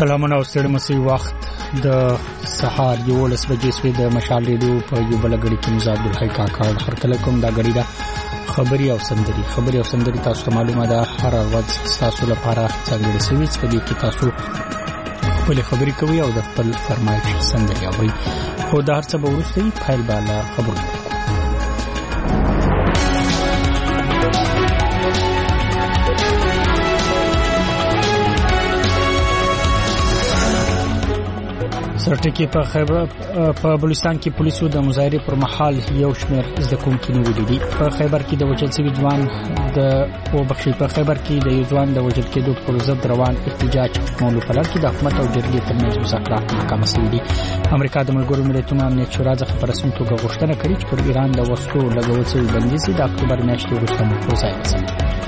سلامونه او ستړي مسي وخت د سهار 11 بجې سوي د مشال ریډیو په یو بل غړي کې مزاد الحی کاکړ هرکله کوم دا غړي دا خبري او سندري تاسو ته معلومه ده هر ورځ تاسو لپاره څنګه سوي چې دې کې تاسو خپل خبري کوي او د خپل فرمایش سندري او خو دا هر څه به ورسته فایل بالا خبرونه سرټکی په بلوچستان کې پولیسو د مظاهره پر مهال یو شمېر زدهکوونکي نیولي دي. په خیبر کې د وژل شوي ځوان د یو ځوان د وژل کېدو پر ضد روان احتجاج مولو په لړ کې د حکومت او جرګې ترمنځ مذاکرات ناکام شوي دي. امریکا د ملګرو ملتونو امنیت شورا څخه په رسمي توګه غوښتنه کړې چې پر ایران د وسلو لګول شوي بندیز د اکتوبر میاشتې وروسته مفروض شي.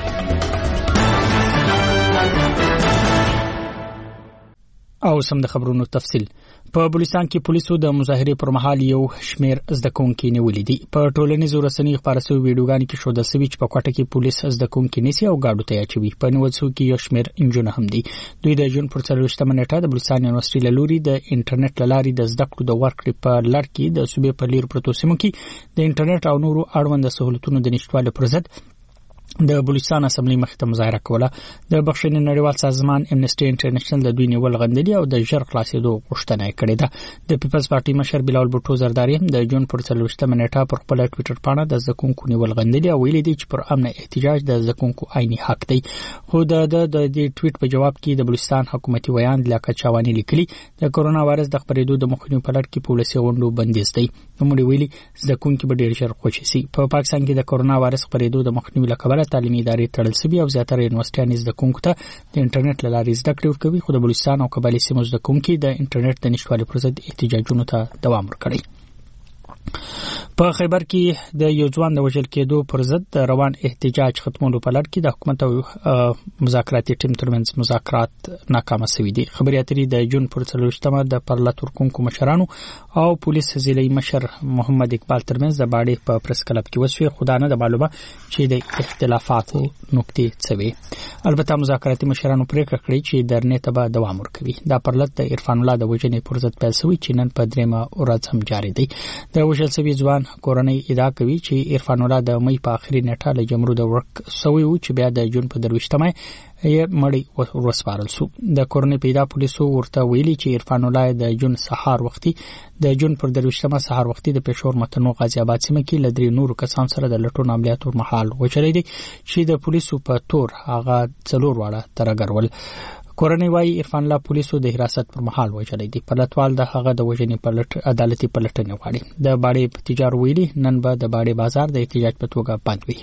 او سم د خبرونو تفصیل. په بلوچستان کې پولیسو د مظاهره پر مهال یو شمېر زدهکوونکي نیولي دي. په ټولنیزو رسنیو خبرو شوی ویډیوګانو کې ښودل شوی چې په کوټه کې پولیس زدهکوونکي نیسي او گاډو ته اچوي. په نیول شوی کې یو شمېر انجونه هم دي. دوی د جون پر 24 نیټه د بلوچستان یونیورسيټي لوري د انټرنیټ لاري د زده کړو د ورکړې په لړ کې د صوبې په لیر پروتو سیمو کې د انټرنیټ او نورو اړوند سہولتونو د نشټوالي پر ضد د بلوچستان اسمبلی مخې ته مظاهره کوله. د بخښنې نړیوال سازمان امنیسټي انټرنیشنل د دوی نیول غندلي او د ژر خلاصېدو غوښتنه کړې ده. د پیپلز پارټي مشر بلال بوټو زرداری هم د جون پر 24 نیټه پر خپل ټوئیټر باندې د زکونکو نیول غندلي او ویلي دي چې پر امن احتجاج د زکونکو عیني حق دی. خو د دې ټویټ په جواب کې د بلوچستان حکومتي ویان لیاقت چواني لیکلي د کورونا وایرس د خپرېدو د مخنیوي په لړ کې پولیسي غونډو بندیز دی. نو ویلي زکونکو به ډیر ژر خوشي شي. په پاکستان کې د کورونا وایرس خپرېدو د مخنیوي لپاره تعلیمي ادارې تړل شوی او زیاتره یونیورسيټیانو زدهکوونکو ته د انټرنیټ لارې زده کړې ورکوي. خو د بلوچستان او قبایلی سیمو زدهکوونکو د انټرنیټ د نشټوالي پر ضد احتجاجونو ته دوام ورکړي. په خیبر کې د یو ځوان د وژل کېدو پر ضد روان احتجاج ختمولو په لړ کې د حکومت او مذاکراتي ټیم ترمنځ مذاکرات ناکام شوي دي. خبري اترې د جون پر 24 د پرله ترکونکو مشرانو او پولیس ضلعي مشر محمد اقبال ترمنځ د باډې په پریس کلب کې وشوي. خدانه د معلومه چې د اختلافاتو نقطې څوي. البته مذاکراتي مشرانو پریکړه کړې چې درنې ته به دوام ورکوي. دا پرلت د عرفان الله د وژنې پر ضد پیل شوی چې نن په درېمه ورځ هم جاري دی. د وژل شوي ځوان کورنۍ ادعا کوي چې عرفان الله د مې په اخري نیټه له جمرود ورک سوی و چې بیا د جون په 23مه یې مړی ورسپارل شو. د کورنۍ پیدا پولیسو ورته ویلي چې عرفان الله د جون پر 23مه سحر وختي د پېښور متنو غازی آباد سیمه کې ل درې نورو کسان سره د لټون عملیاتو مهال وچلې دي چې د پولیسو په تور هغه څلور واړه ترګرول. کورنۍ وايي عرفان الله پولیسو د حراست پر مهال وژلې دي. پلټوال د هغه د وژنې په لټ عدالتي پلټنه غواړي. د باډې تجار ویلي نن به د باډې بازار د احتجاج په توګه بند وي.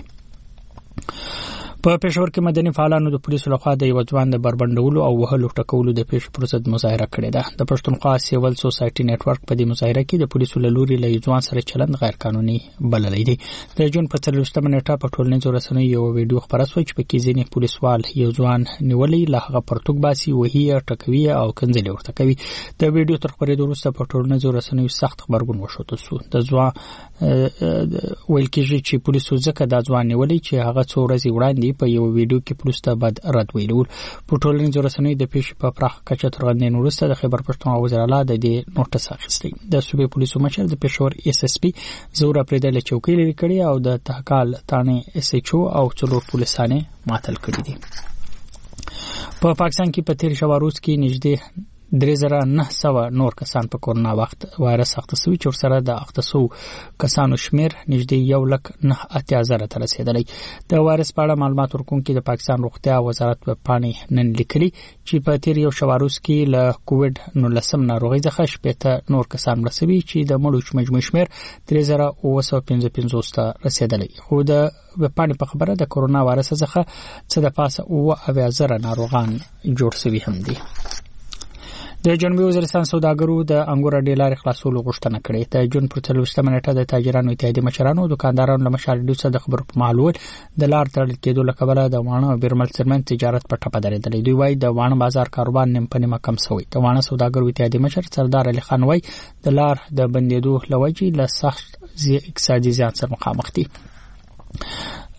په پېښور کې مدني فعالانو د پولیسو لخوا د یو ځوان د بربندولو او وهلو ټکولو د پیښې پر ضد مظاهره کړې ده. د پښتونخوا سیول سوسایټي نتورک په دې مظاهره کې د پولیسو له لوري له ځوان سره چلند غیر قانوني بللی دی. د جون په 24 نیټه په ټولنیزو رسنیو یو ویډیو خبره شوه چې پکې ځینې پولیسوال یو ځوان نیولې له هغه پرتګ باسي وهي ټکوي او کنځلې ورته کوي. د ویډیو تر خبرېدو وروسته په ټولنیزو رسنیو سخت خبرګون وشوه شو. د ځوان ویل کېږي چې پولیسو ځکه د ځوان نیولې چې هغه څو ورځې وړاندې په یو ویډیو کې پولیسو ته بد رد ویلو. په ټولنیزو رسنیو د پیښې په پراخ کچه ترغندین وروسته د خیبر پښتونخوا وزیر اعلی د دې نوټس اخیستی. د صوبې پولیسو مشر د پېښور SSP زور پرېدل چوکۍ لري کړي او د تحقال تانه SHO او څلور پولیسانه معطل کړي دي. په پاکستان کې په تیر شواروز کې نږدې 3900 نور کسان په کورونا وایرس اخته شوي چې ورسره د اخته شوو کسانو شمیر نږدې 1,09,000 ته رسیدلی. د وایرس په اړه معلومات ورکوونکي د پاکستان روغتیا وزارت په پاڼې نن لیکلي چې په تیر یو شواروز کې له کووډ-19 ناروغۍ څخه 80 نور کسان مړه شوي چې د مړو مجموعي شمیر 3,955 ته رسیدلی. خو د پاڼې په خبره د کورونا وایرس څخه څه د پاسه 9,000 ناروغان جوړ شوي هم دي. د جنوبي وزیرستان سوداګرو د انګور ډیلار خلاصولو غوښتنه کړې. د جون پر 24 نیټه د تاجرانو اتحادیې مشرانو او دکاندارانو له مشارډو سره د خبرو په مهال د لار تړل کېدو له کبله د وانه او بیرمل ترمنځ تجارت په ټپه درېدلی. دوی وايي د وانه بازار کاروبار نیم په نیمه کم شوی. د وانه سوداګرو اتحادیې مشر سردار علي خان وايي د لار د بندېدو لوجې له سخت اقتصادي زیان سره مخامخ دي.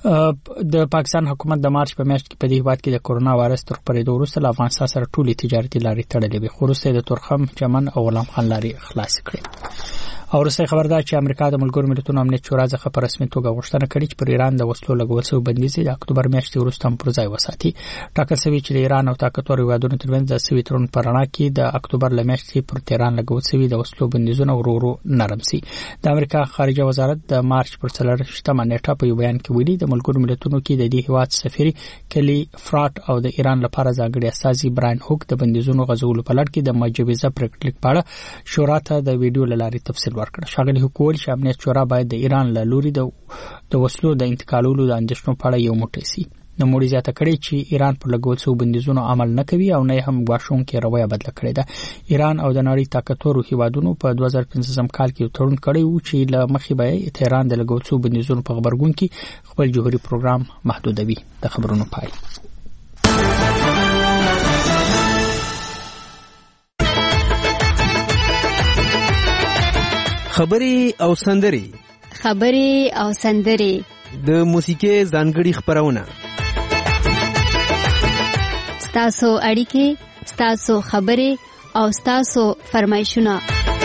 د پاکستان حکومت د مارچ په میاشت کې په دې هیواد کې د کورونا وایرس تر خپرېدو وروسته له افغانستان سره ټولې تجارتي لارې تړلې وې، خو وروسته د تورخم، چمن او غلام خان لارې خلاص کړې. او وروسته خبر ده چې امریکا د ملګرو ملتونو امنیت شورا څخه په رسمي توګه غوښتنه کړې چې پر ایران د وسلو لګول شوی بندیز د اکتوبر میاشتې وروسته هم پر ځای وساتي. ټاکل شوی چې د ایران او طاقتور هیوادونو ترمنځ د سوي تړون په رڼا کې د اکتوبر له میاشتې پر تهران لګول شوی د وسلو بندیزونه ورو ورو نرم شي. د امریکا خارجه وزارت د مارچ پر 4 نیټه په یو بیان کې ویلي د ملګرو ملتونو کې د دې هیواد سفیر کلی فرات او د ایران لپاره ځانګړي استازي براین هوک د بندیزونو غځولو په لړ کې د مجوزه پریکړې په اړه شورا ته د ویډیو لارې تفصیل ورکړ. شاګردي حکومت چې امنیت شورا باید د ایران له لوري د وسلو د انتقالولو د اندېښنو په اړه یو موټی سي. نو موږ زیاته کړی چې ایران پر لګول شوی بندیزونو عمل نه کوي او نه هم غواړونکي رویه بدله کړې ده. ایران او د نړۍ طاقتور هیوادونو په 2015 کال کې تړون کړی و چې له مخې به تهران د لګول شوی بندیزونو په خبرګون کې خپل جوهري پروګرام محدودوي. د خبرونو پای. خبري او سندري د موسیقي ځانګړي خبرونه، ستاسو اړیکې، ستاسو خبرې او ستاسو فرمایشونه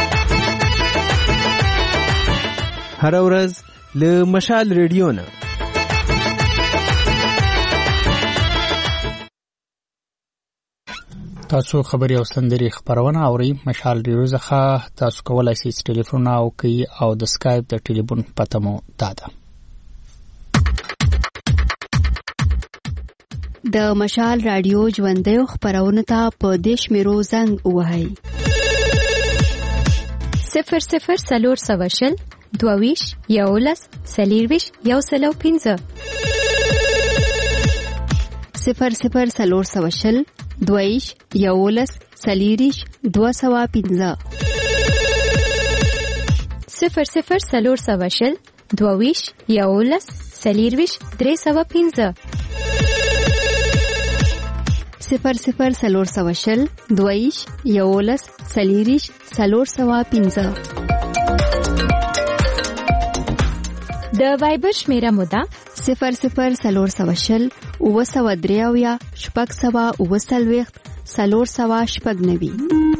هر ورځ له مشال ریډیو نه. تاسو خبري او سندري خبرونه اورئ. مشال ریډیو څخه تاسو کولای شئ ټلیفون او کوي او د اسکایپ د ټلیفون پته مو داده. د مشال رادیو ژوندۍ خبرونه ته په دیش میرو زنګ وهاي 00 22 یولس سلیرویش یو سلو 15 00 22 یولس سلیریش 215 00 22 یولس سلیرویش 315 00 22 یولس سلیریش 315. د وایبر شمیره مودا 00 اوسودریاویا شپږ سوا اوسلويخت 390.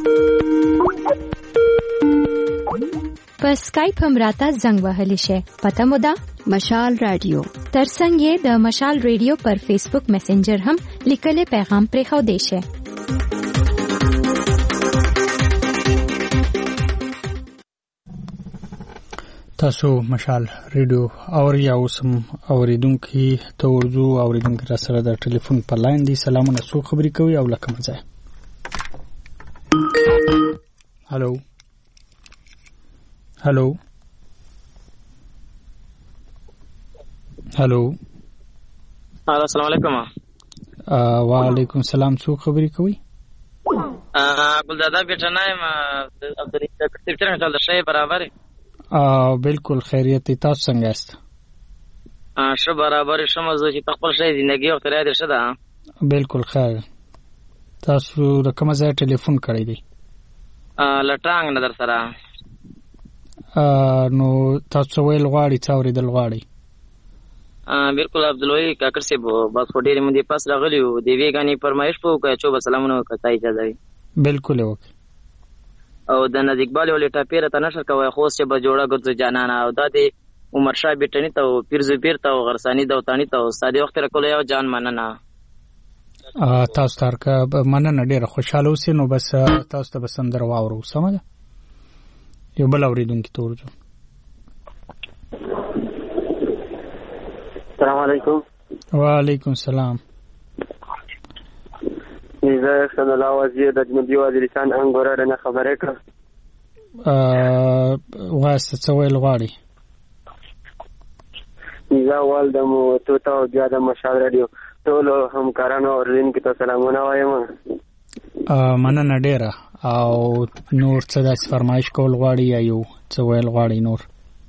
په اسکایپ هم راته زنګ وهلی شي. پته مودا مشال رادیو. ترڅنګ یې د مشال ریډیو پر فیسبوک میسنجر هم لیکلي پیغام پرې خو دی شي. تاسو مشال ریډیو اوري او سم اوریدونکو ته ورځو اوریدونکو را سره د ټلیفون په لاین دي. سلامونه، څو خبرې کوي او لکه مزه. هالو هالو هالو السلام علیکم. وعلیکم السلام. څو خبرې کوي؟ ګلدادا بیٹا نایم عبدالرحیم کتیبچر مثال در شای برابر. بالکل خیریت. تاسو څنګه یاست؟ ښه برابر شم زه چې خپل شای زندگی وخت را دې ښه ده. بالکل خیر. تاسو د کوم ځای ټلیفون کړی دی؟ لټانګ نه در سره. نو تاسو ویل غواړئ څه اورېدل غواړئ؟ بالکل عبدالوهی کاکر صاحب بس خو ډېرې مودې پس راغلي وو، د یوې ګانې فرمایش په وکړه چې به سلامونه وکړه تا اجازه وي. بالکل وکړئ. او د نزدیکبالې ولې ټاپې راته نشر کوی خو اوس چې به جوړه ګرځو جانانه. او دا د عمر شاه بیټني ته او پیر زبیر ته او غرساني دوتاني ته او ستا د وخت راکولو یو جان مننه. تاسو تارکه مننه، ډېره خوشحاله اوسئ. نو بس تاسو ته به سندره واورو. سمه ده؟ یو بل اورېدونکي ته ورځو. السلام علیکم. وعلیکم السلام. زه حسن الله وزیر د جنوبي وزیرستان انګوره نه خبرې کوم. واسطه څه ویل غواړي؟ زه والدم تو ته بیا د مشال رادیو ټولو همکارانو اوریدونکو ته سلامونه وایم. مننه ډېره. او نور څه داسې فرمایش کول غواړي یا یو څه ویل غواړي نور؟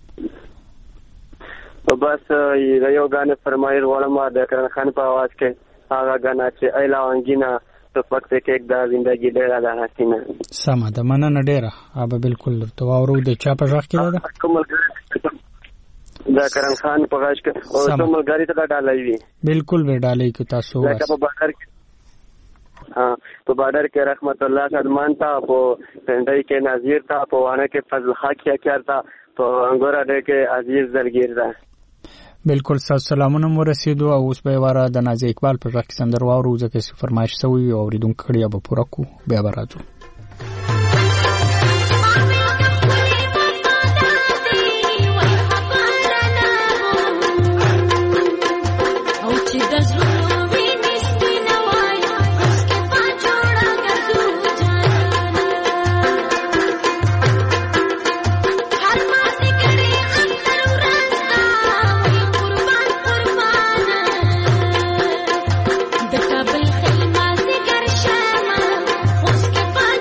بس یو غانه فرمایل غواړم د کرن خان په आवाज کې هغه غانا چې ایلا وانګینا تو پکته کې د ژوندۍ ډېره ده حسینه. سمه ده، مننه ډېره. اوبه بالکل ته واورو د چا په ځخ کې ده. د کرن خان په غاښ کې او څومره غاری ته ډالای وي بالکل به ډالای کو تاسو لکه په بازار کې په بارډر کې رحمت الله سلمان تا په پندای کې نذیر تا په وانه کې فضل حق کیا تا په انګورا دې کې عزیز دلګیر دا بالکل سلامونه مو رسیدو او اوس به واره د نازي اقبال پر ځکه سندر واورو ځکه فرمایش شوی او ریدونکو کړي به پوره کو بیا راځو د کابل خیمه زګر شمه اوس کې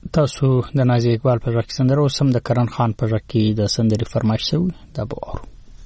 تاسو د نازي اقبال په ځکه سندره او سم د کرن خان په ځکه کې د سندري فرمایش شوی دا به اورو.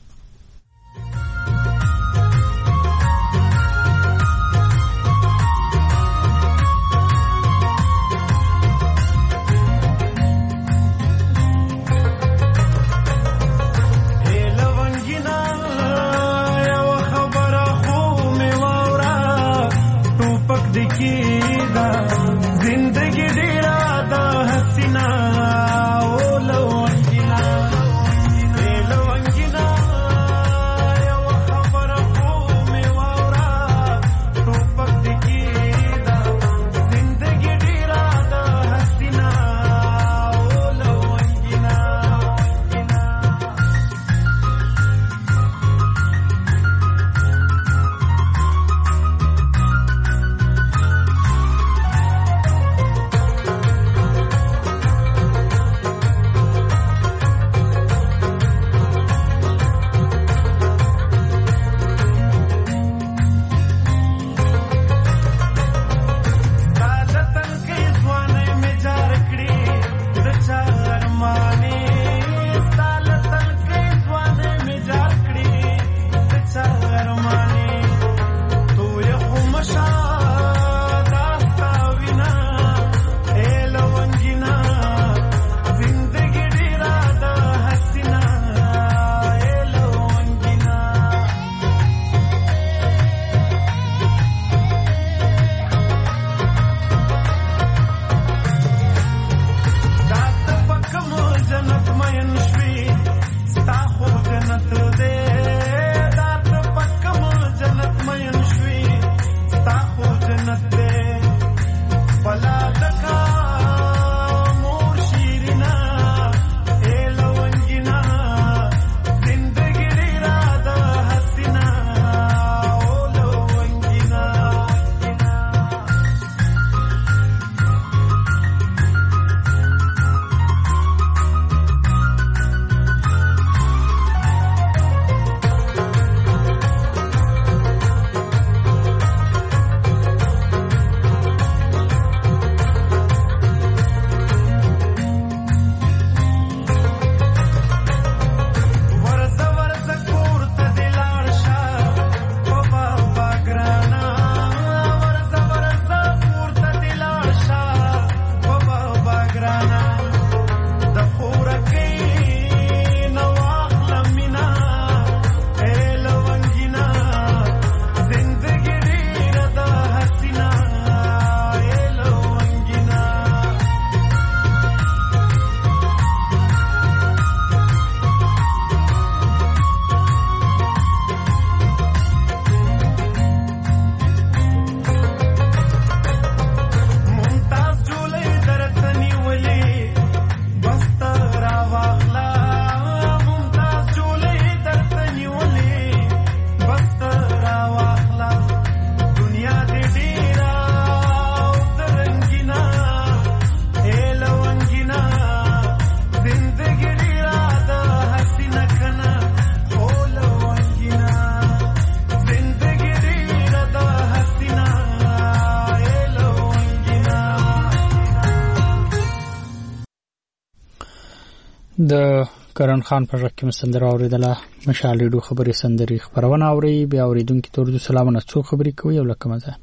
د کرن خان په ځکه مسندر اوریدله مشال ریډیو خبري سندري خبرونه اوري بیا اوریدونکو ته ورته سلامونه څو خبري کوي او لکه مزه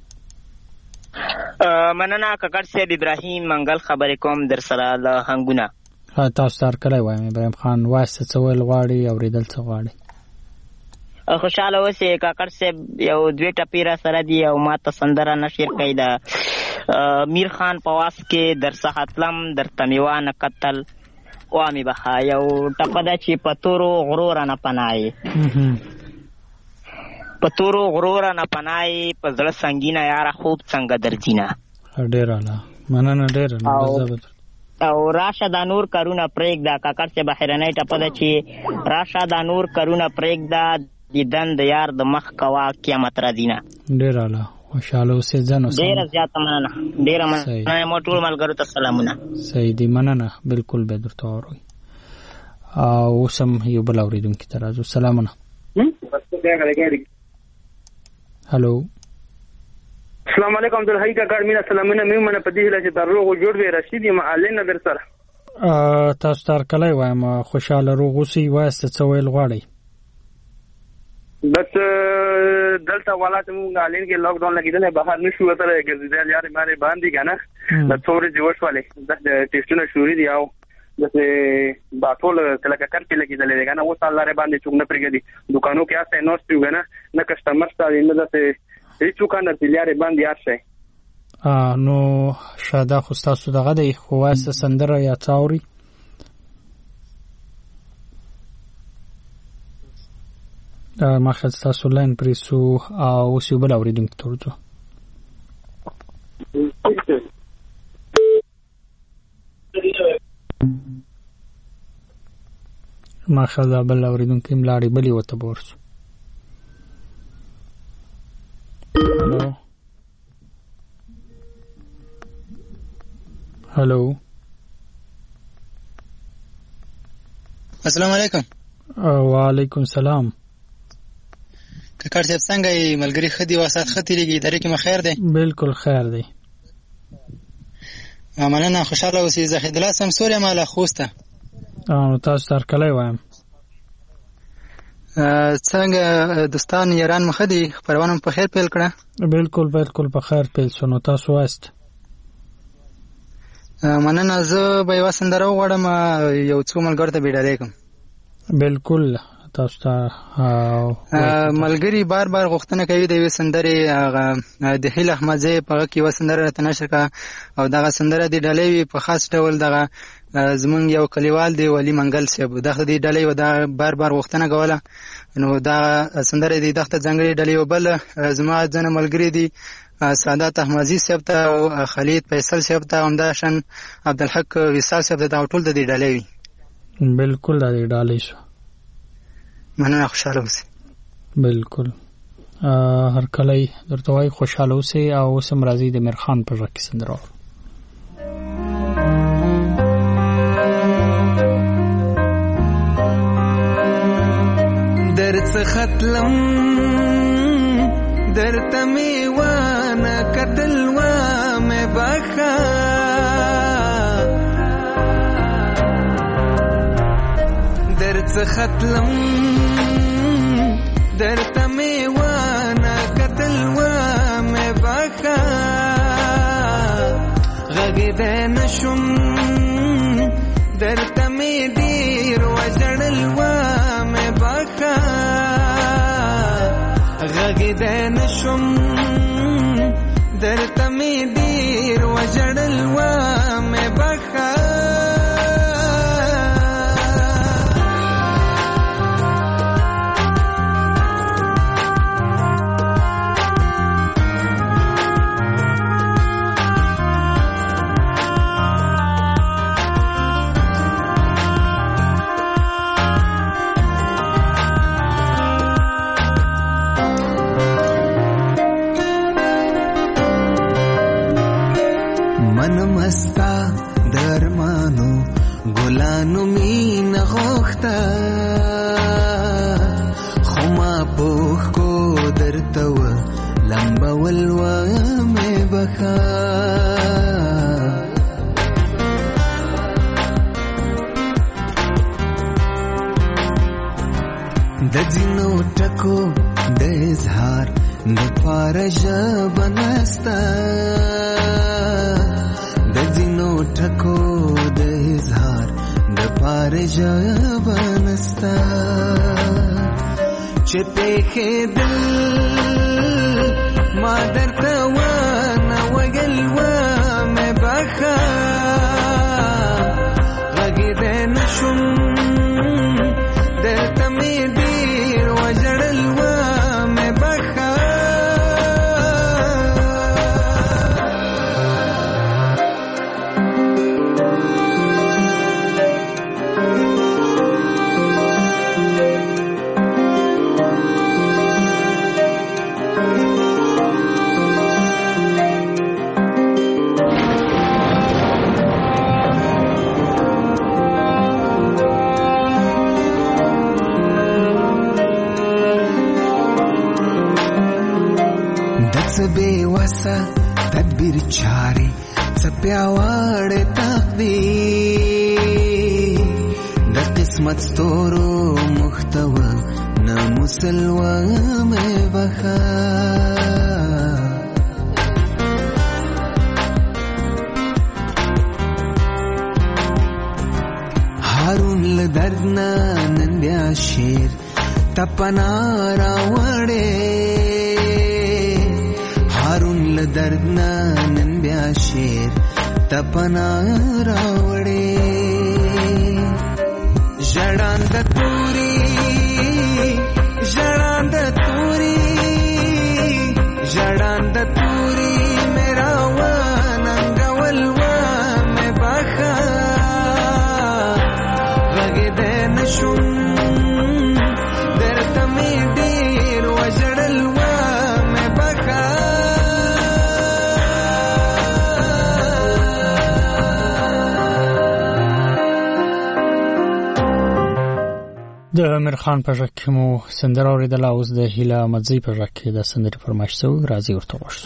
مننه ککړ سید ابراهیم منګل خبرې کوم در سره له هنګونه تاسو تر کله وایم ابراهیم خان واسطه څول غواړي اوریدل څه غواړي خوشاله اوسې ککړ سید یو دوی ټپیرا سره دی او ماته سندره نشیر کیدا میر خان پواس کې در صحتلم در تمیوان قتل وامی بخا یو ټپدا چې پتورو غرور نه پنای پتورو غرور نه پنای په زړه سنگینه یار خوب څنګه درځینا ډیر اعلی مننه ډیر او راشه د نور کارونه پرېګ دا کاکړ سے بهرنۍ ټپدا چې راشه د نور کارونه پرېګ دا دیدن د یار د مخ کوا قیامت را دینه ډیر اعلی خوشاله اوسې ځنو ډیر زیات مننه ډیر مننه موټول ملګرو ته سلامونه صحیح دی مننه بالکل به درته اوري او سم یو بل اوریدونکو ته راځو سلامونه هالو السلام علیکم عبدالحی کاکا مینه سلامونه میمنه په دې هیله چې تر روغ جوړ وي رشید یم علي نظر سره تاسو تر کله وایم خوشاله روغ اوسئ وایسته څه ویل غواړئ بس دلته والا چې موږ الین کې لاک ډاون لګیدل بهر نشو وتره ګرځیدل یاري باندې باندې کنه د څورې دی وشواله د ټیسټونه شوري دی او د باټول کله کار کې لګیدل دی کنه اوس الله ر باندې چوک نه پرګدي دکانو کې اسه نو ستو کنه نه کسٹمر ستاسو نه دته هیڅ کنه تلیاري باندې ارشه نو شاده خو تاسو دغه د خواسته سندره یا څاوري ما خد تاسو لاین پریسو او سیبل اوریدونکو تورځو ما خد بل اوریدونکو ملاري بلی وته بورس هلو السلام علیکم وعلیکم السلام کاکړ صاحب څنګه یې ملګری خدي واسات خطرېږي درې کې مخیر دی بالکل خیر دی مننه خوشاله اوسئ زاهد الله سمسور یم له خوسته تاسو تر کله وایم څنګه دوستان یاران مخ دي خبرونه په خیر پیل کړه بالکل په خیر پیل شنو تاسو واست مننه زه به یو سندره وغواړم یو څو ملګرو ته بیډارې کوم بالکل تاسو ته ملګری بار غوښتنه کوي د یوې سندرې د هیل احمدزی په کې و سندره ته نشر کا او دغه سندره د ډلې په خاص ډول دغه زمونږ یو کلیوال دی ولی منګل صاحب دغه د ډلې و دا بار غوښتنه کوله نو دا سندره د دغه ځنګړي ډلې و بل زما ځنه ملګری دی سعادت احمدزی صاحب ته او خالد فیصل صاحب ته همداشن عبدالحق وصال صاحب ته ټول د دې ډلې وي بالکل د دې ډلې شو مننه خوشاله اوسئ بالکل هر کله درته وای خوشاله اوسئ او سم راضي د مرخان په ځکه سندره درڅ ختلم درته میوانه قتل و مې بخا درڅ ختلم درته میوانه قتل و مې بخا غږیدای نشم درته مې ډیر وژړل و مې بخا غږیدای نشم درته مې ډیر وژړل و مې بخا مستا درمانو ګلانو مين غوښتا خما پوخ کو درتو لمبا ولوا مې بخا د جنو ټکو د اظهار د پارج بنستا ټکو د اظهار د پارج بنستا چې په دل ما درته ونه وګل و مې بخا غږیدای نشم درته مې ډیر وژړل و مې بخا چاري څپیاوړ تقدیر د قسمت ستورو محتوى نه مسلوه مې بخا هارون له درد نه نن بیا شیر تپنا راوړې هارون له درد نه نن بیا شیر تپنا راوړې ژړاند توري ژړاند توري ژړاند توري میرا وننګول و مې بخا غږ دې نشم درته مې ډېر وژړل و مې بخا د امیر خان په ژغ کې مو سندره اورېدله. اوس د هیله احمدزۍ په ژغ کې د سندرې فرمایش شوی، راځئ ورته وغږو.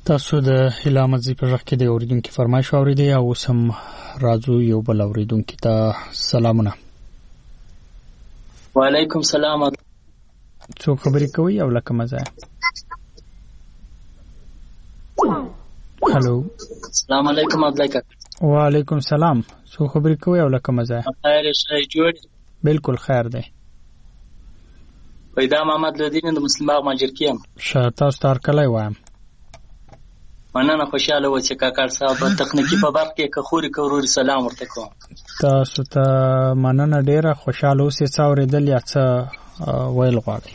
تاسو د هلامت زی په ځخ کې د اوریدونکو فرمایش اوریدي او سم راځو یو بل اوریدونکو ته سلامونه. وعلیکم السلام. څو خبرې کوي او لکه مزه. هلو. السلام علیکم عبدالله. وعلیکم السلام. څو خبرې کوي او لکه مزه. خیر شای جوړ. بالکل خیر دی. پیدا محمد لودین د مسلمان باغ ماجرکیم. شاته ستار کله وایم. مننه خوشاله و چې کاکړ صاحب تخنیکی په برخه کې کخوري کوروري سلام ورته کوم. تاسو ته مننه ډیره خوشاله اوسئ. څه اوریدل یا څه ویل غواړئ؟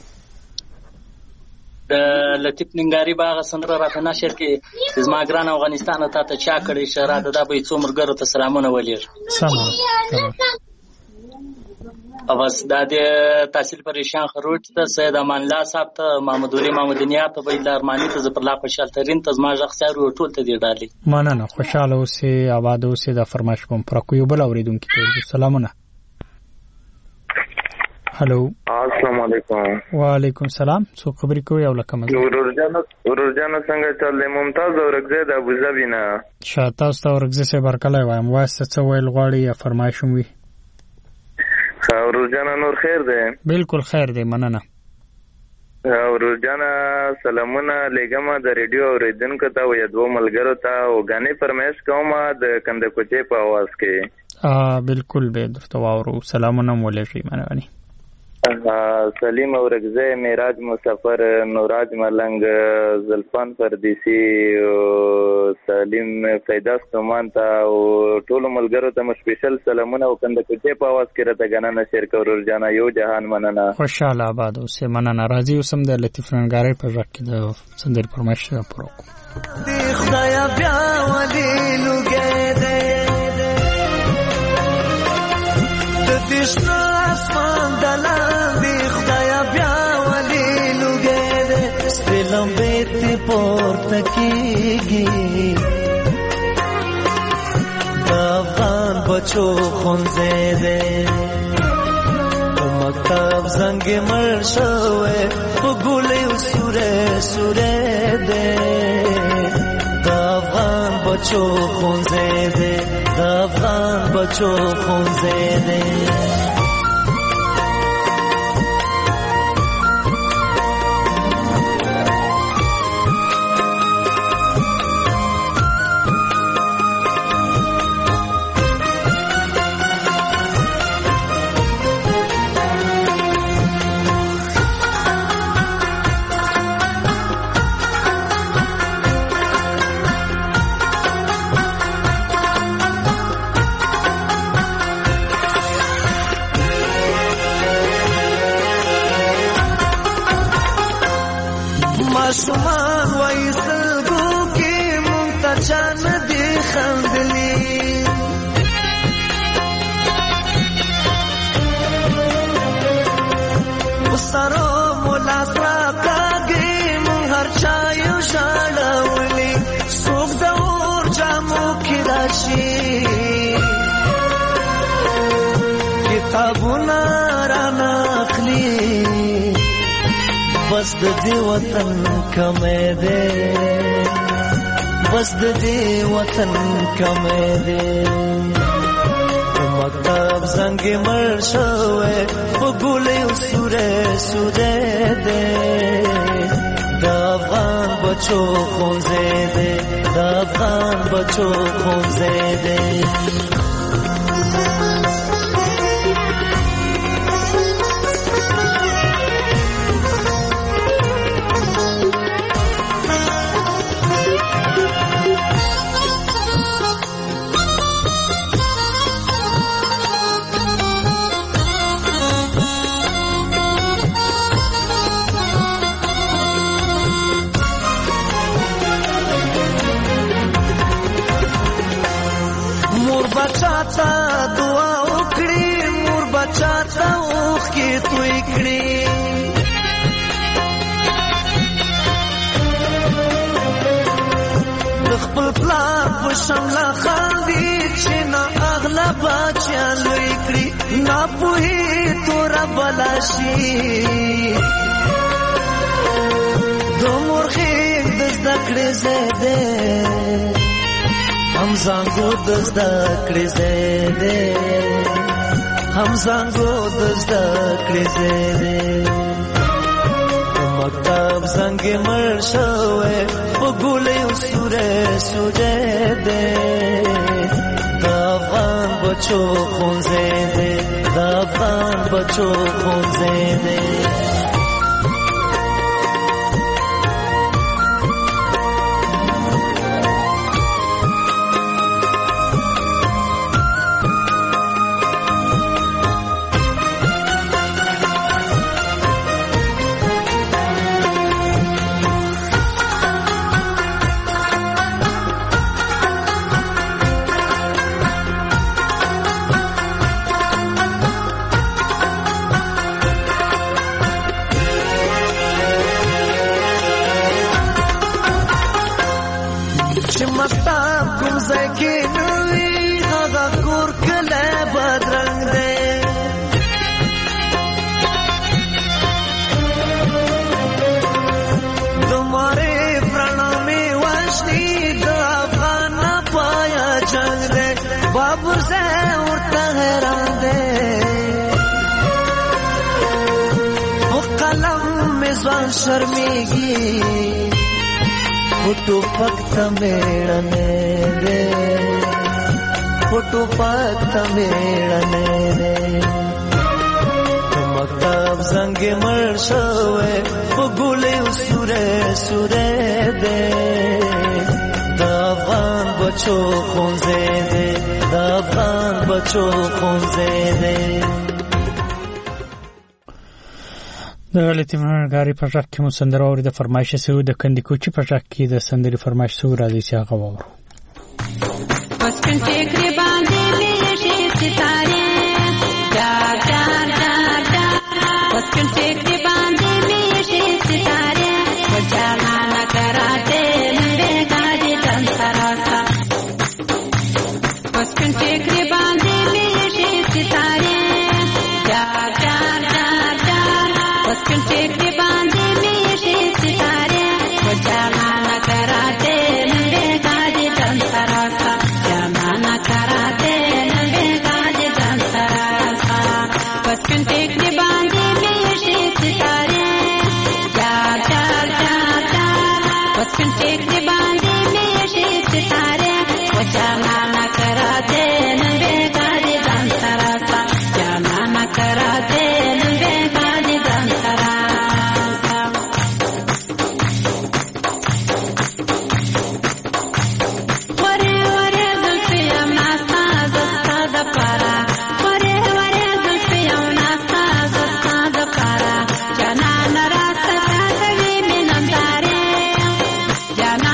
د لطیف ننګاری باغ سندره راته نشر کې زما ګران افغانستان ته ته چا کړی شراده دا به څو مرګرو ته سلامونه ولیر. سلام. اوس د تحصیل پریشان خروج ته سید امان الله صاحب ته محمد ولی محمدنیا ته بیل ارمانی ته زپر لا خوشحال ترین ته زما ځخسار ټول ته دی ډالي. مننه خوشاله اوسئ آباد اوسئ. د فرمایش کوم پر کوی بل اوریدونکو ته سلامونه. هلو. السلام علیکم. وعلیکم السلام. څو خبرې کوي او لکه مزه. ورورجانو څنګه چل دی؟ ممتاز اورګزه د ابوظبی نه. شاته تاسو اورګزه سه برکلای وایم. واسه څه ویل غواړي یا فرمایش وي؟ ورورجانو نور خیر دی؟ بالکل خیر دی. مننه. ورورجانو سلامونه لګم د ریډیو اوریدونکو ته او یادو ملګرو ته او غانې فرمایش کوم د کندکوچې په आवाज کې. بالکل به درته واورو. سلامونه مولوی منوانی. سلیم اورګزه معراج مسافر نوراج ملنګ زلفان پردیسی سلیم فیدا ستومان ته او ټول ملګرو ته سپیشل سلامونه او کندکوچې په आवाज کې راته غنا نشر کور جانا یو جهان مننه. خوشاله آباد اوسه. مننه. راځي اوسم د لطیف ننګاری په ځکه د سندر پرمش پرو دی خدایا بیا ولي لګې دې د دشنا اسمان دلان دی خدایا بیا ولي لګې دې سپلم بیت پورته کیږي د افغان بچو خونځې دې مکتب زنگ مر شوه په ګولې سوره سوره دې د افغان بچو خونځې دې د افغان بچو خونځې دې. شمان وایسلګو کې منتجان دي خندلي وسرو مولا سراګي مون هر چا یو شاړولي څوک د اور جامو کې راشي کتابونه را ناخلي بس د دې وطن کمې ده بس د دې وطن کمې ده مکتب زنګ مر شوه په ګولې سوره سوره ده د افغان بچو خونځې ده د افغان بچو خونځې ده. بچاتا دعا وکړي مور بچاتا اوخ کې توي کړي د خپل پلار په شمله خاندي چې نه اغلا بچا لوي کړي نه پوهي تور بلاشي مرغیم د زده کړې ځای دی هم زانګو د زده کړې ځای دی هم زانګو د زده کړې ځای دی مکتب زنګ مړ شوی په ګولیو سوری سوری دی د افغان بچو ښوونځی دی د افغان بچو ښوونځی دی बाबुर से उड़ता है रांदे वो कलम में स्वान शर्मीगी फोटो पक्त मेड़ने दे फोटो पक्त मेड़ने दे मकतब संगे मर्शवे वो गुले सुरे सुरे दे افغان بچو ښوونځی دی د افغان بچو ښوونځی دی د لطیفګاري په غږ کې مو سندره اورېده فرمایش شوی د کندکوچي په غږ کې د سندرې فرمایش شوی راځي چې هغه واورو بچپن ټیکري باندې میشي ستارې ډار ډار ډار ډار بچپن ټیکري باندې میشي ستارې وجانا نکراته बचपन टेकरे बांधे मेरे सितारे जार जार जार जार बचपन टेकरे बांधे मेरे सितारे वो जाना न कराते नंबे गाजे दंसरासा जाना न कराते नंबे गाजे दंसरासा बचपन टेकरे बांधे मेरे सितारे जार जार जार जार बचपन टेकरे बांधे मेरे सितारे वो जाना कराते नंबे गाजे दंसरासा जाना न कराते नंबे गाजे दंसरासा वरे वरे जुल्फिया नास्ता जस्ता दपारा वरे वरे जुल्फिया नास्ता जस्ता दपारा जाना न रास्ता कभी में नंदारे जाना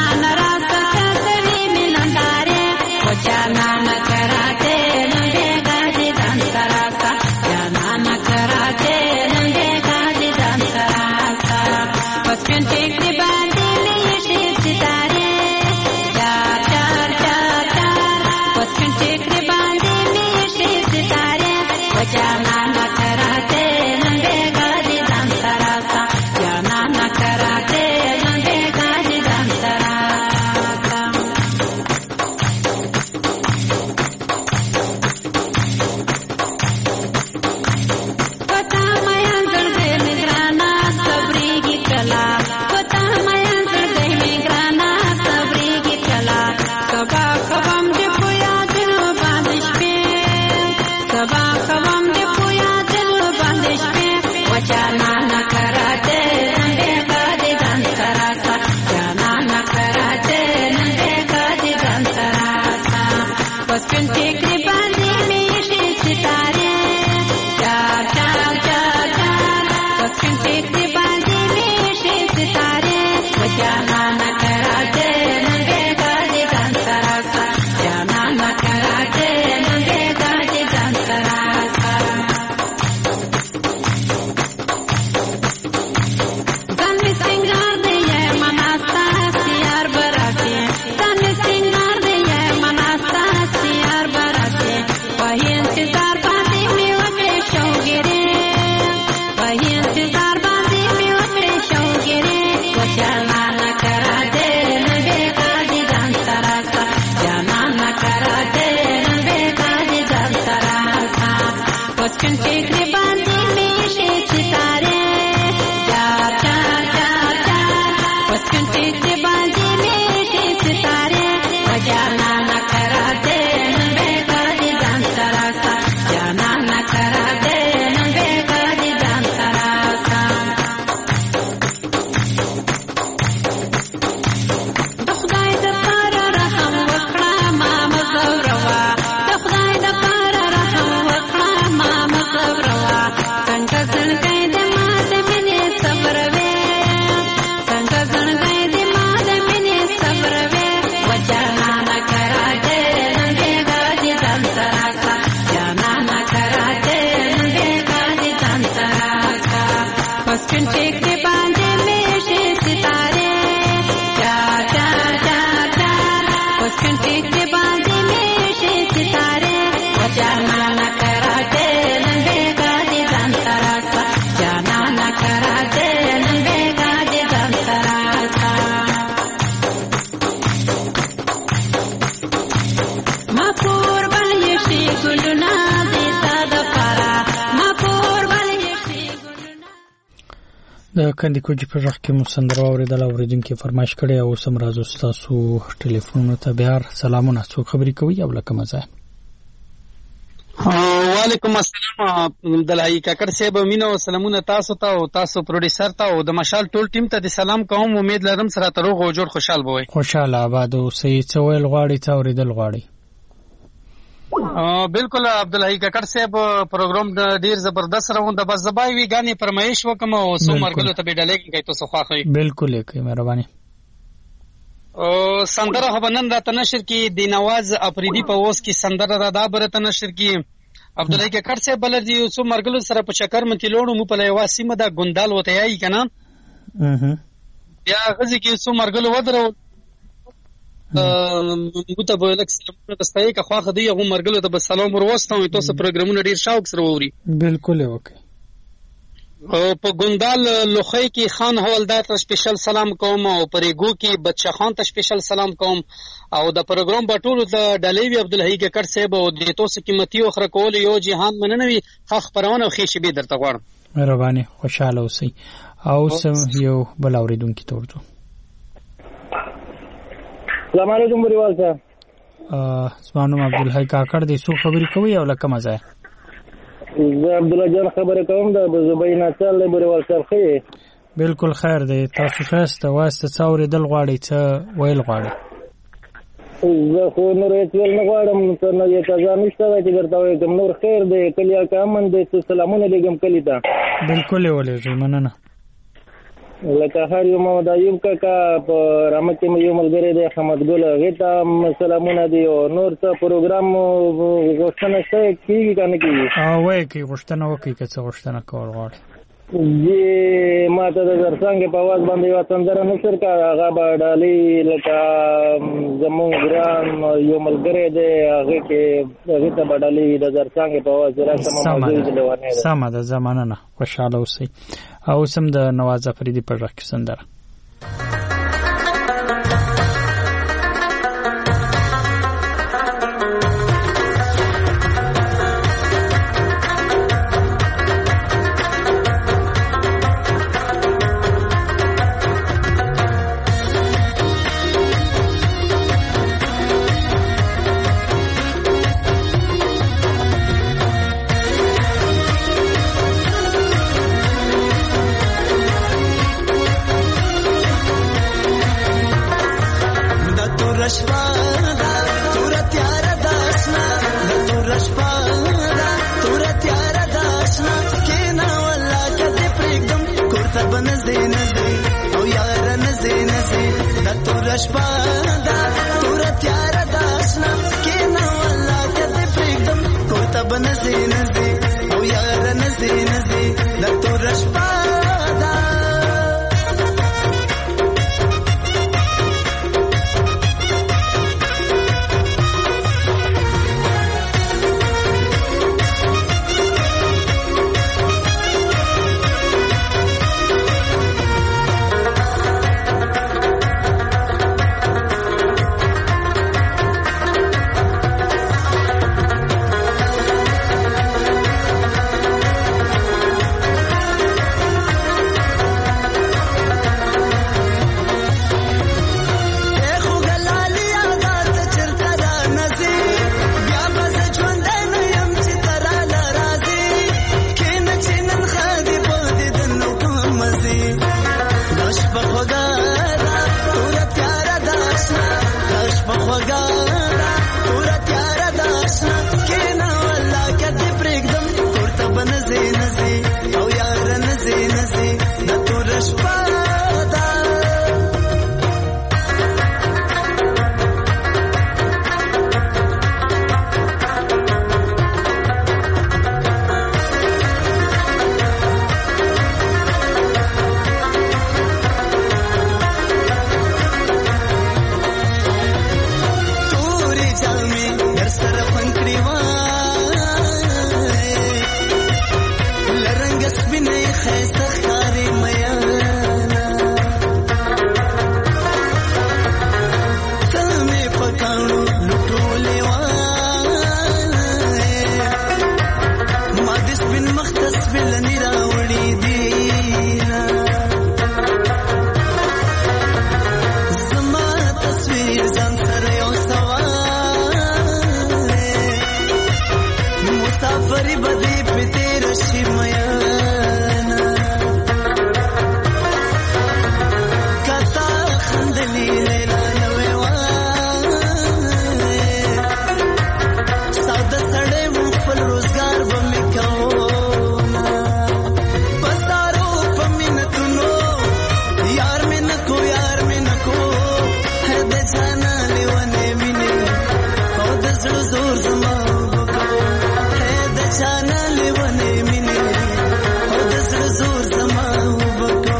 पश्चिम टेकरे बांधे में शे सितारे चार चार चार चार पश्चिम टेकरे बांधे में शे सितारे बजाना न करा दे बेगादी जान सरासा जाना न करा दे बेगादी जान सरासा खुदाई द पारा रहम वखड़ा माम गौरवा खुदाई द पारा रहम वखड़ा माम गौरवा संग जन गए दे माद मने सब्रवे संग जन गए दे माद मने सब्रवे वजाना न करा दे बेगादी जान सरासा जाना न करा दे बेगादी जान सरासा पश्चिम टेकरे बांधे में शे सितारे चार चार चार चार पश्चिम टेकरे बांधे में शे सितारे वजाना न करा दे बेगादी जान सरासा जाना न करा दे बेगादी जान सरासा मापूर बल यशी गुलना देता द पारा मापूर बल यशी د کندي کوجي په ځخ کې مو سندره اوریدل اوریدونکو فرمایش کړي او سم راز تاسو ټلیفون ته بهر سلامونه څو خبري کوي او لکه مزه وعلیکم السلام دلای کاکر صاحب مینو سلامونه تاسو ته او تاسو پروډوسر ته او د مشال ټول ټیم ته د سلام کوم امید لرم سره تروغ او جوړ خوشحال بوي خوشاله آباد او سي څویل غواړي ته اوریدل غواړي بالکل عبدالحی کاکر صاحب پروګرام ډیر زبردست روان د بس زبای وی غاني فرمایش وکم او سو مرګلو ته بیډلې کوي تاسو خواخی بالکل کوي مهرباني سندره خبرنن را تنشر کی دی نواز افریدی په اوس کی سندره را دا بر تنشر کی عبدالحی کاکر صاحب بلدی سو مرګلو سره په چکر متی لوړو مو په لوا سیمه دا ګوندال وته یای کنه یا غزي کی سو مرګلو ودرو مته به لک سلامونه تستای که خواخه دی هغه مرګلو ته سلام ورواستم تاسو پروګرامونه ډیر شوق سره ووري بالکل اوکي او په ګوندال لوخی کې خان حوالدار ته سپیشل سلام کوم او پرېګو کې بچا خان ته سپیشل سلام کوم او د پروګرام بټولو د ډلېوی عبدالحی کاکر صاحب او د تاسو قیمتي او خره کول یو جهان مننوي خخ پرونه او خېشي به درته غواړم مهرباني خوشاله اوسئ او سم یو بل اوریدونکو ته ورته السلام علیکم بریوال صاحب اسمانو عبدالحی کاکر دې څو خبري کوي او لکه مزه زه عبدالله جان خبره کوم د زبینا چل بریوال صاحب خیر بالکل خیر دی تاسو شاسته واسطه څوري دل غواړي څه ویل غواړي زه خو نور هیڅ ویل نه غواړم ته نه یې تازه نشته چې درته وایم نور خیر دی کلیا کامن دی سلامونه لګم کلی ته بالکل ولې مننه لکه هر یو محمد ایوب کاکا په رحمت کې یو ملګری دی حمد ګل هغه ته سلامونه دی او نور ته پروګرام غوښتنه شته کیږي کنه کیږي او وای کی غوښتنه وکي که څه غوښتنه کول غواړي جی ما ته د زرڅنګ په आवाज باندې یو سندره نشر کا هغه باندې لکه زمون ګران یو ملګری دی هغه کې هغه ته باندې د زرڅنګ په आवाज راځم موضوع دی ونه سم ده زمانه نه خوشاله اوسئ او سم د نواز افریدی په ځخ کې سندره مسافری بدی پتی رشی میانا کتا خندلی لیلا نوی وای ساده سڑے مفل روزگار بمی کونا بستارو پمینتونو یار میں نکو ہے دے جانا لیوانے مینی او دزل زور زما ہے دے جانا لیوانے مینی او دزل زور زما وبکو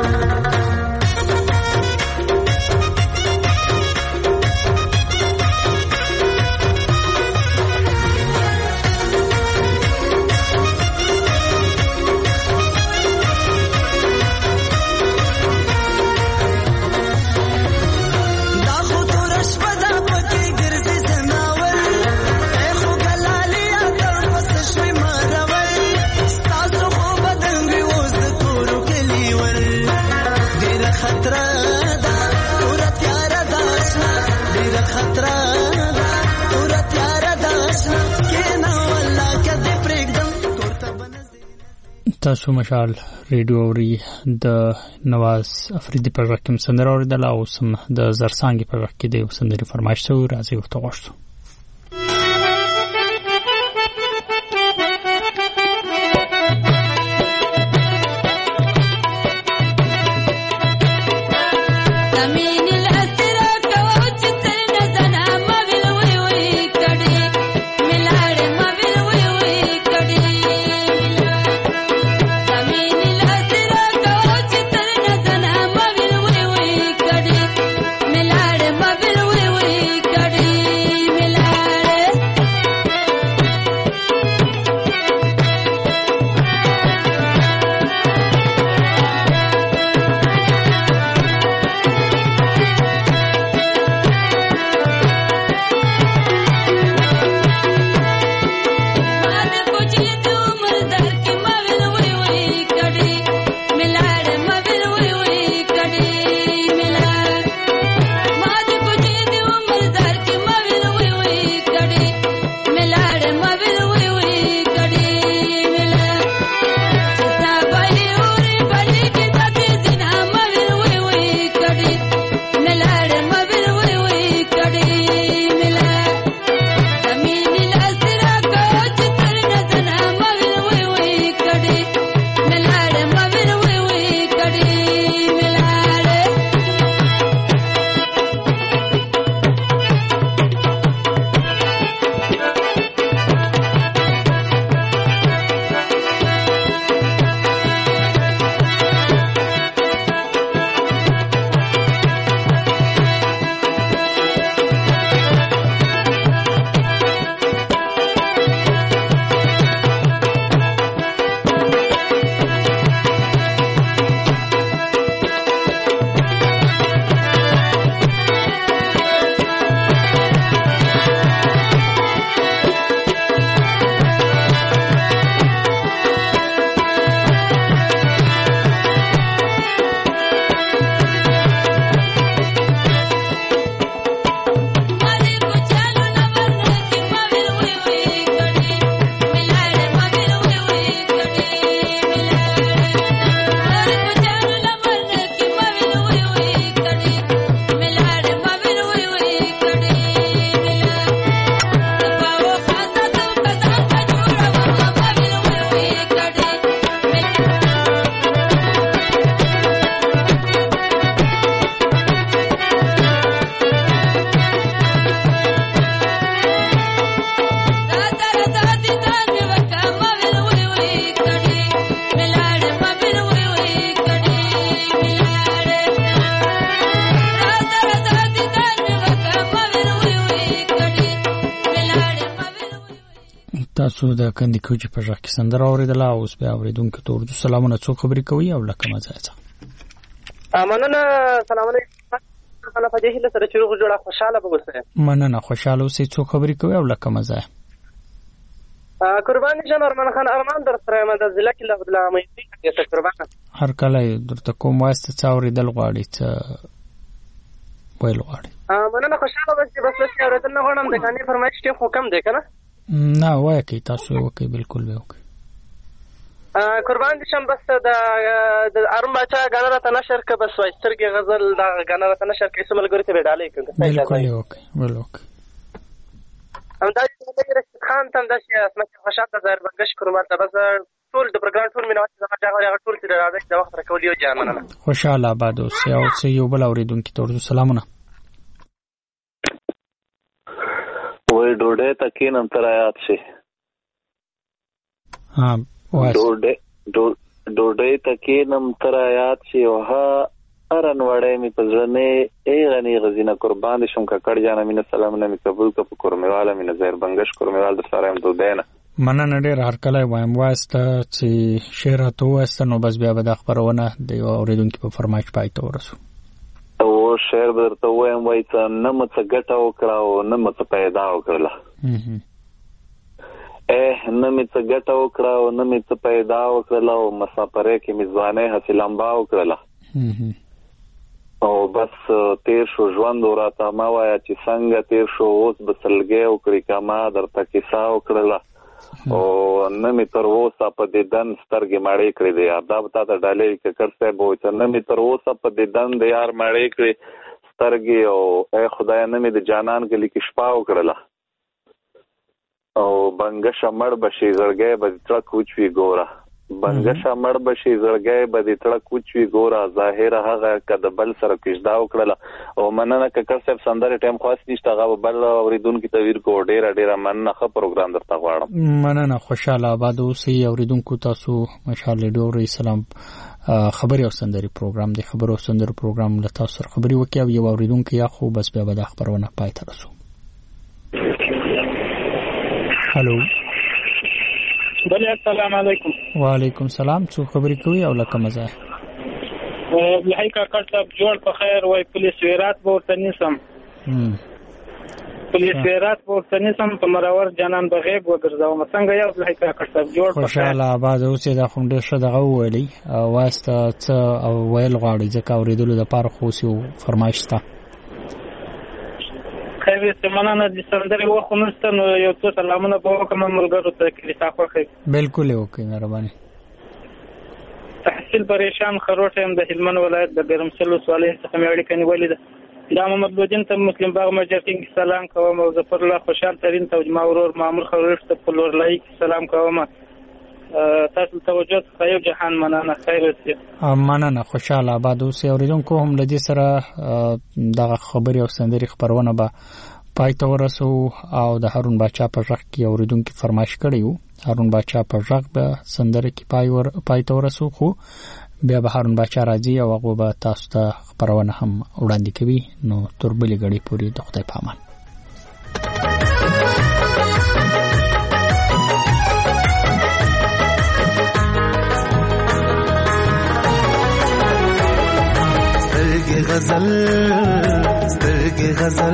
تاسو مشال ریډیو اوري د نواز افریدي په وخت کې سندره اوریدل او سم د زرسانګي په وخت کې د سندري فرمایش شو راځي ورته غوښتو تاسو د کندي کوچ په ځخ کې سندره اوریدل او اوس به اوریدونکو ته اردو سلامونه څو خبرې کوي او لکه مزه مننه سلام علیکم خپل په دې له سره چروغ جوړه خوشاله بوسه مننه خوشاله اوسې څو خبرې کوي او لکه مزه قربان جان ارمان خان ارمان در سره مده ضلع کې له بدلا مې ته قربان هر کله درته کوم واسطه څاوریدل غواړي ته ویل غواړي مننه خوشاله اوسې بس اوریدل نه غواړم د کاني فرمایش کې حکم دی کنه نه وای کی تاسو وکي بالکل وکي قربان دي شم بس د ارم بچا غانا راته نشر ک بس وای سترګې غزل دا غانا راته نشر کې سمل ګورته به ډالې کړه بالکل وکي بالکل هم دا چې رشید خان تم د اسمت خوشحال ظاهر بنگش قربان ته بس ټول د پروګرام ټول مینه چې زما هغه ټول چې راځي د وخت راکولیو جان مننه خوشاله آباد اوسې او سې یو بل اوریدونکو ته ورته سلامونه وای ډوډۍ تکینم تر آیات شي ها ډوډۍ تکینم تر آیات شي او ها ارن وړې می پزړنې ای غنی غزینه قربان شم ککړ جان امین سلام نه می قبول ک په کورمیواله می نظر بنگش کورمیوال در سره هم دوبینه مننه ډېر هر کله وایم واسطه چې شعر ته واسطه نو بس بیا به د خبرونه د اوریدونکو په فرمایش پای ته ورسو او شعر درته وایم وای ته نه مڅ ګټه وکړه او نه مڅ پیدا وکړه نه مې څه ګټه وکړه او نه مې څه پیدا وکړه او مسافرې کې مې ځوانۍ هسې لمبا وکړله او بس تیر شو ژوند راته ما وایه چې څنګه تیر شو اوس به سلګۍ وکړي که ما درته کیسه وکړله او نه مې تر اوسه په دې دن سترګې مړې کړې دی دا به تا ته ډالۍ ککړ صاحب وایي چې نه مې تر اوسه په دې دن د یار مړې کړې سترګې او ای خدایه نه مې د جانان ګلي کې شپه وکړله او بنگشه مړ بشي زړګی به د تړک وچوي ګوره بنگشه مړ بشي زړګی به د تړک وچوي ګوره ظاهره هغه که د بل سره کښدا وکړله او مننه ککړ صاحب سندرې ټایم خاص نشته هغه بل اورېدونکي ته ویر کو ډېره مننه ښه پروګرام درته غواړم مننه خوشحاله آباد اوسئ اورېدونکو تاسو مشال ریډیو اورئ سلام خبري او سندري پروګرام دی خبرو او سندرو پروګرام له تاسو سره خبري وکړي او یو اورېدونکي یا خو بس بیا به د خبرونه پای ته رسو هلو بله السلام علیکم وعلیکم سلام څو خبرې کوي او لکه مزه لحی کاکړ صاحب جوړ په خیر وای پولیس ویرات به ورته نیسم پولیس ویرات به ورته نیسم په مرور جانان به غیب وګرځوم څنګه یو لحی کاکړ صاحب جوړ په خیر خوشاله آباد اوسې دا خو ډېر ښه دغه وویلی واسطه څه او ویل غواړي ځکه اورېدلو دپاره خو اوس یو فرمایش شته خیلی مننه د سندرې وخت نشته نو یو څو سلامونه به وکړم ملګرو ته کلیسا خوښوي بالکل یې وکړئ مهرباني تحصیل پریشان خروټ یم د هلمند ولایت د ګرمسل ولسوالۍ څخه مې اړیکه نیولې ده دا محمد لودین ته مسلم باغ مجرټینګ سلام کوم او ظفر الله خوشحال ترین ته ما ورور مامور خروټ ته په لور لای سلام کوم تاسو توجه خیو جهان مننه خیر اوسئ مننه خوشاله آباد اوسئ اوریدونکو هم له دې سره دغه خبري او سندري خبرونه به پای ته ورسو او د هارون باچا په ژغ کې اوریدونکو فرمایش کړی وو هارون باچا په ژغ به سندري کې پای ته ورسو خو بیا به هارون باچا راځي او هغه به تاسو ته خبرونه هم وړاندې کوي نو تر بلې غړي پورې د خدای په امان سترګې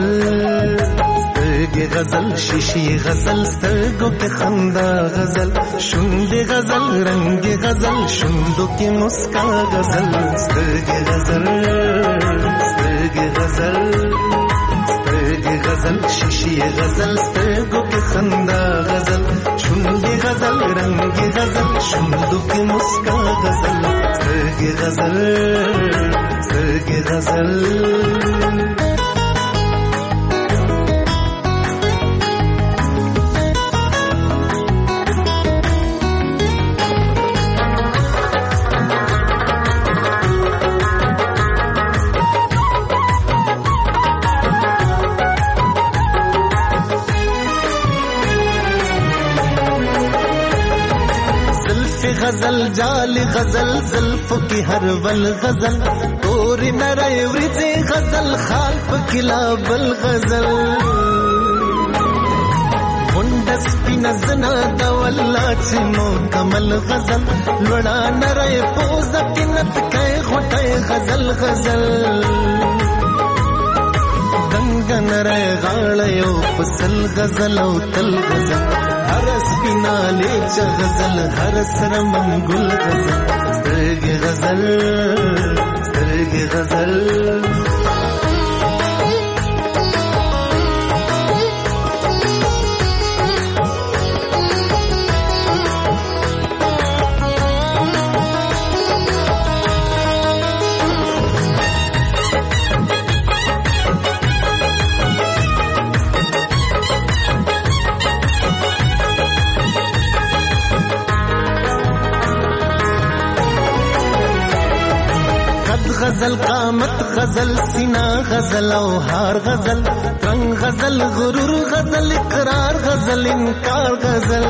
غزل شیشې غزل سترګو کې خندا غزل شونډې غزل رنگ غزل شونډو کې مسکا غزل سترګې غزل شیشې غزل سترګو کې خندا غزل شونډې غزل رنگ غزل شونډو کې مسکا غزل سترګې غزل غزل جال غزل زلف کی ہر ول غزل تور نرے ورځ غزل خال پکلا بل غزل وندس پینزنا د والله چې مو کمل غزل لوړا نرے پوز کینت کای غټه غزل دنګ نرے غاړه یو پسل غزل او تل غزل هر سپینا لیچ غزل هر سر منګل غزل سترګې غزل غزل قامت غزل سینا غزل او هار غزل رنگ غزل غرور غزل اقرار غزل انکار غزل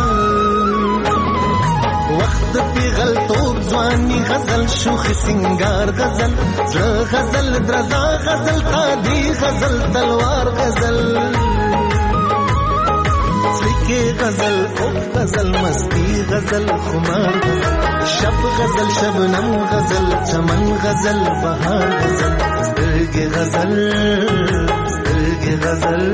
وقت پیغل توب ځواني غزل شوخ سنگار غزل زړه غزل درزا غزل قاضي غزل تلوار غزل سلیکه غزل او غزل مستی غزل خمار غزل شب غزل شبنم غزل چمن غزل بهار غزل سترګې غزل سترګې غزل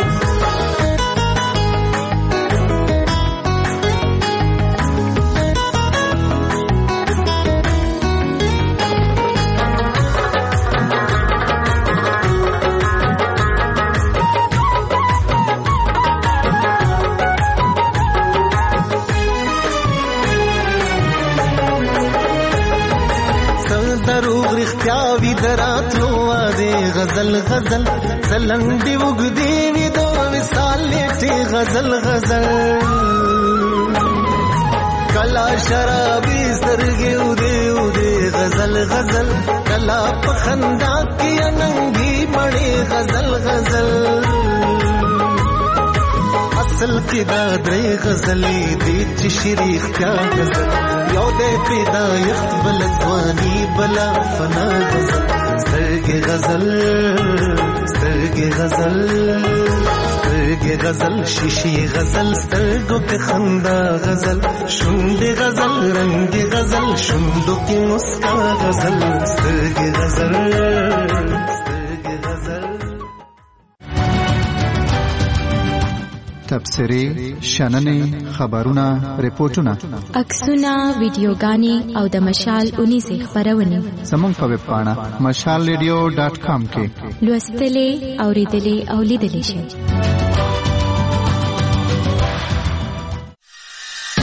وی دراتلو وادي غزل غزل زلندي وګدي وی دو وصال لټي غزل غزل کلا شرابي سترګي ودي ودي غزل غزل کلا پخندا کی ننګي مړي غزل غزل اصل کې دا درې غزلې دي چې شریخ کیا غزل یو دې پیدا یخت بل ځواني بلا فنا غزل سترګې غزل سترګې غزل سترګې غزل شیشي غزل سترګو کې خندا غزل شونډې غزل رنگ غزل شونډو کې مسکا غزل سترګې غزل سترګې غزل تبصرې شننې خبرونه ریپورتونه عکسونه ویډیوګانې او د مشال 19 خبرونه زموږ په ویب پاڼه mashalradio.com کې لوستلې اوریدلې او لیدلې شي